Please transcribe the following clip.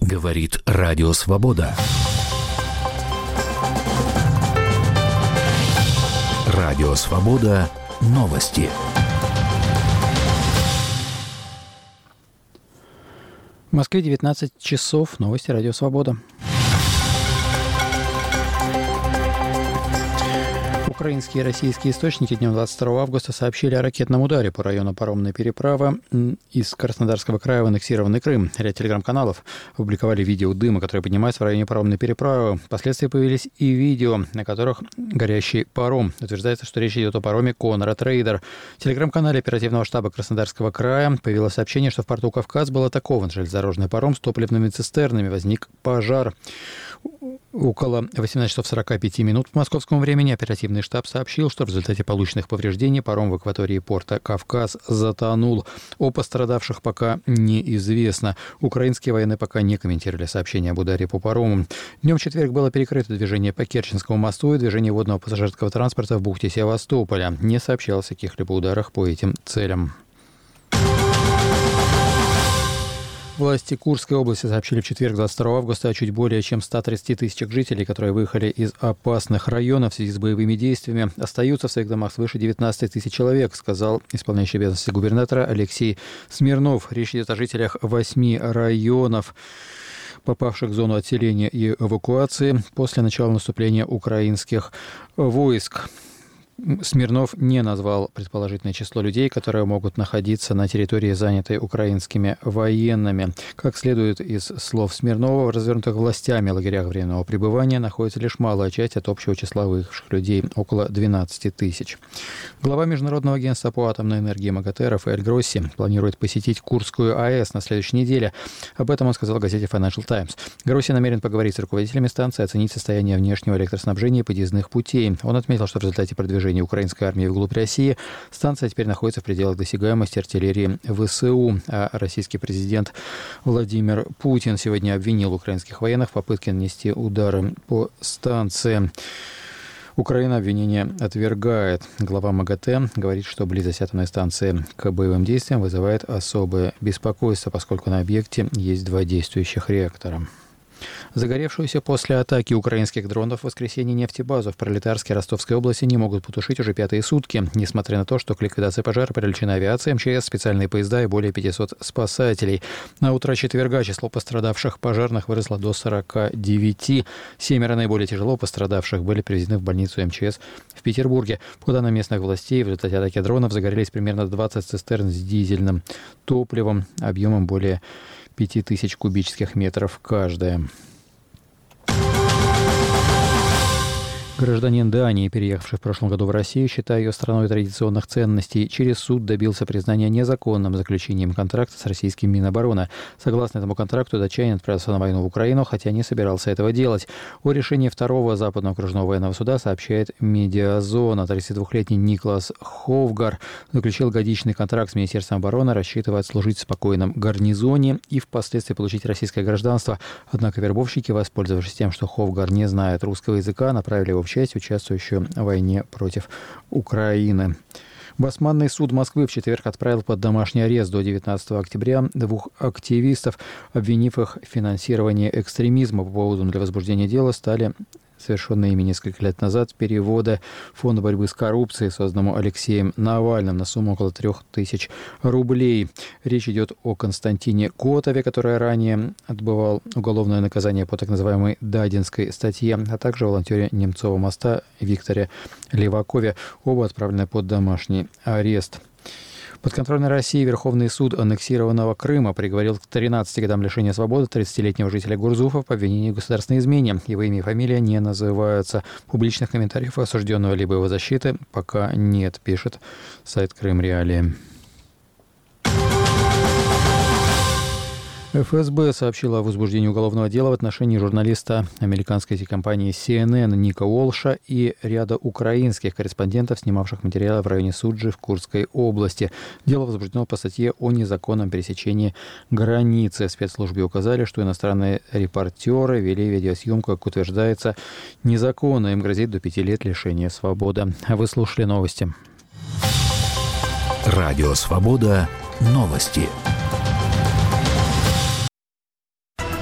Говорит Радио Свобода. Радио Свобода. Новости. В Москве 19 часов. Новости Радио Свобода. Украинские и российские источники днем 22 августа сообщили о ракетном ударе по району паромной переправы из Краснодарского края в аннексированный Крым. Ряд телеграм-каналов опубликовали видео дыма, который поднимается в районе паромной переправы. Впоследствии появились и видео, на которых горящий паром. Утверждается, что речь идет о пароме «Конрад Рейдер». В телеграм-канале оперативного штаба Краснодарского края появилось сообщение, что в порту Кавказ был атакован железнодорожный паром с топливными цистернами. Возник пожар. Около 18 часов 45 минут по московскому времени оперативный штаб сообщил, что в результате полученных повреждений паром в акватории порта Кавказ затонул. О пострадавших пока неизвестно. Украинские военные пока не комментировали сообщение об ударе по парому. Днем в четверг было перекрыто движение по Керченскому мосту и движение водного пассажирского транспорта в бухте Севастополя. Не сообщалось о каких-либо ударах по этим целям. Власти Курской области сообщили в четверг, 22 августа, о чуть более чем 130 тысячах жителей, которые выехали из опасных районов в связи с боевыми действиями. Остаются в своих домах свыше 19 тысяч человек, сказал исполняющий обязанности губернатора Алексей Смирнов. Речь идет о жителях 8 районов, попавших в зону отселения и эвакуации после начала наступления украинских войск. Смирнов не назвал предположительное число людей, которые могут находиться на территории, занятой украинскими военными. Как следует из слов Смирнова, в развернутых властями лагерях временного пребывания находится лишь малая часть от общего числа выехавших людей, около 12 тысяч. Глава Международного агентства по атомной энергии МАГАТЭ Рафаэль Гросси планирует посетить Курскую АЭС на следующей неделе. Об этом он сказал газете Financial Times. Гросси намерен поговорить с руководителями станции, оценить состояние внешнего электроснабжения и подъездных путей. Он отметил, что в результате продвижения украинской армии вглубь России станция теперь находится в пределах досягаемости артиллерии ВСУ. А российский президент Владимир Путин сегодня обвинил украинских военных в попытке нанести удары по станции. Украина обвинение отвергает. Глава МАГАТЭ говорит, что близость атомной станции к боевым действиям вызывает особое беспокойство, поскольку на объекте есть 2 действующих реактора. Загоревшуюся после атаки украинских дронов в воскресенье нефтебазу в Пролетарске Ростовской области не могут потушить уже 5-е сутки. Несмотря на то, что к ликвидации пожара привлечена авиация, МЧС, специальные поезда и более 500 спасателей. На утро четверга число пострадавших пожарных выросло до 49. 7 наиболее тяжело пострадавших были привезены в больницу МЧС в Петербурге. По данным местных властей, в результате атаки дронов загорелись примерно 20 цистерн с дизельным топливом объемом более 5000 кубических метров каждая. Гражданин Дании, переехавший в прошлом году в Россию, считая ее страной традиционных ценностей, через суд добился признания незаконным заключением контракта с российским Минобороны. Согласно этому контракту, датчанин отправился на войну в Украину, хотя не собирался этого делать. О решении второго Западного окружного военного суда сообщает «Медиазона». 32-летний Никлас Ховгар заключил годичный контракт с Министерством обороны, рассчитывая отслужить в спокойном гарнизоне и впоследствии получить российское гражданство. Однако вербовщики, воспользовавшись тем, что Ховгар не знает русского языка, направили его в часть, участвующую в войне против Украины. Басманный суд Москвы в четверг отправил под домашний арест до 19 октября 2 активистов, обвинив их в финансировании экстремизма. По поводу для возбуждения дела стали совершенные ими несколько лет назад переводы Фонда борьбы с коррупцией, созданному Алексеем Навальным, на сумму около 3000 рублей. Речь идет о Константине Котове, который ранее отбывал уголовное наказание по так называемой Дадинской статье, а также волонтере Немцова моста Викторе Левакове. Оба отправлены под домашний арест. Подконтрольной России Верховный суд аннексированного Крыма приговорил к 13 годам лишения свободы 30-летнего жителя Гурзуфа по обвинению в государственной измене. Его имя и фамилия не называются. Публичных комментариев осужденного либо его защиты пока нет, пишет сайт Крым Реалии. ФСБ сообщила о возбуждении уголовного дела в отношении журналиста американской телекомпании CNN Ника Уолша и ряда украинских корреспондентов, снимавших материалы в районе Суджи в Курской области. Дело возбуждено по статье о незаконном пересечении границы. В спецслужбе указали, что иностранные репортеры вели видеосъемку, как утверждается, незаконно. Им грозит до 5 лет лишения свободы. Вы слушали новости. Радио «Свобода». Новости.